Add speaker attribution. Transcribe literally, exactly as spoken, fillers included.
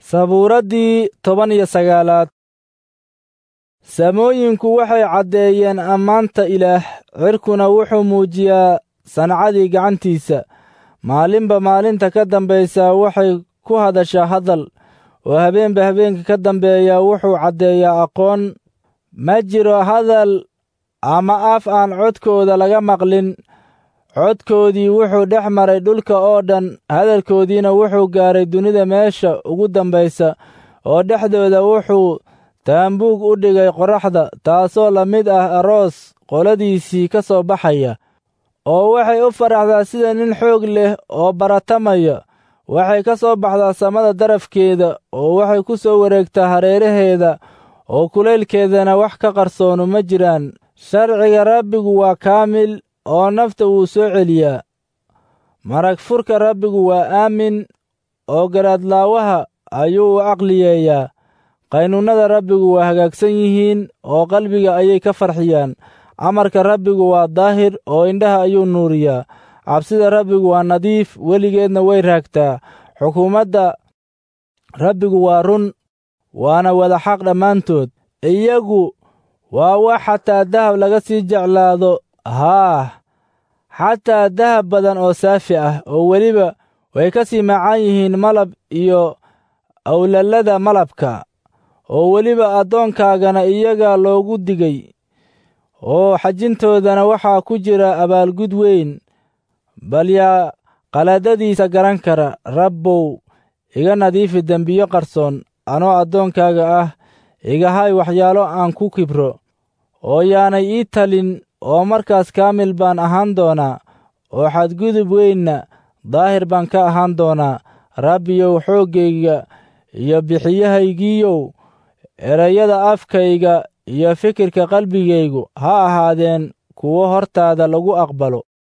Speaker 1: sabuuraddii toban iyo sagaalaad. samooyinku waxay caddeeyeen ammaanta ilaah, cirkuna wuxuu muujiyaa sancadii gacantiisa. maalinba maalinta ka dambaysa waxay ku hadashaa hadal, oo habeenba habeenka ka dambeeya wuxuu caddeeyaa aqoon. ma jiro hadal ama af aan codkooda laga maqlin. codkoodii wuxuu dhex maray dhulka oo dhan, hadalkoodiina wuxuu gaaray dunida meesha ugu dambaysa, oo dhexdooda wuxuu taambuug u dhigay qorraxda, taasoo la mid ah aroos qoladiisii ka soo baxaya. oo waxay u faraxdaa sida nin xoog leh oo baratamaya. waxay ka soo baxdaa samada darafkeeda, oo waxay ku soo wareegtaa hareeraheeda, oo kulaylkeedana wax ka qarsoonu ma jiraan. sharciga Rabbigu waa kaamil, oo nafta wuu soo celiyaa. marag furka Rabbigu waa aamin, oo garaadlaawaha ayuu u aqliyeeyaa. qaynuunnada Rabbigu waa hagaagsan yihiin, oo qalbiga ayay ka farxiyaan. amarka Rabbigu waa daahir, oo indhaha ayuu nuuriyaa. cabsida Rabbigu waa nadiif, weligeedna way raagtaa. xukuumadda Rabbigu waa run, waana wada xaq dhammaantood. iyagu waa wax xataa dahab laga sii jeclaado, haah xataa dahab badan oo saafi ah, oo weliba way ka sii macaan yihiin malab iyo awlalada malabka. oo weliba addoonkaagana iyaga loogu digay, oo xajintoodana waxaa ku jira abaalgud weyn. bal yaa qaladadiisa garan kara? Rabbow, iga nadiifi dembiyo qarsoon, anoo addoonkaaga ah. iga hay waxyaalo aan ku kibro, oo yaanay ii talin, oo markaas kaamil baan ahaan doonaa, oo xadgudub weynna daahir baan ka ahaan doonaa. Rabbiyow, xooggayga iyo bixiyahaygiiyow, erayada afkayga iyo fikirka qalbigaygu ha ahaadeen kuwo hortaada lagu aqbalo.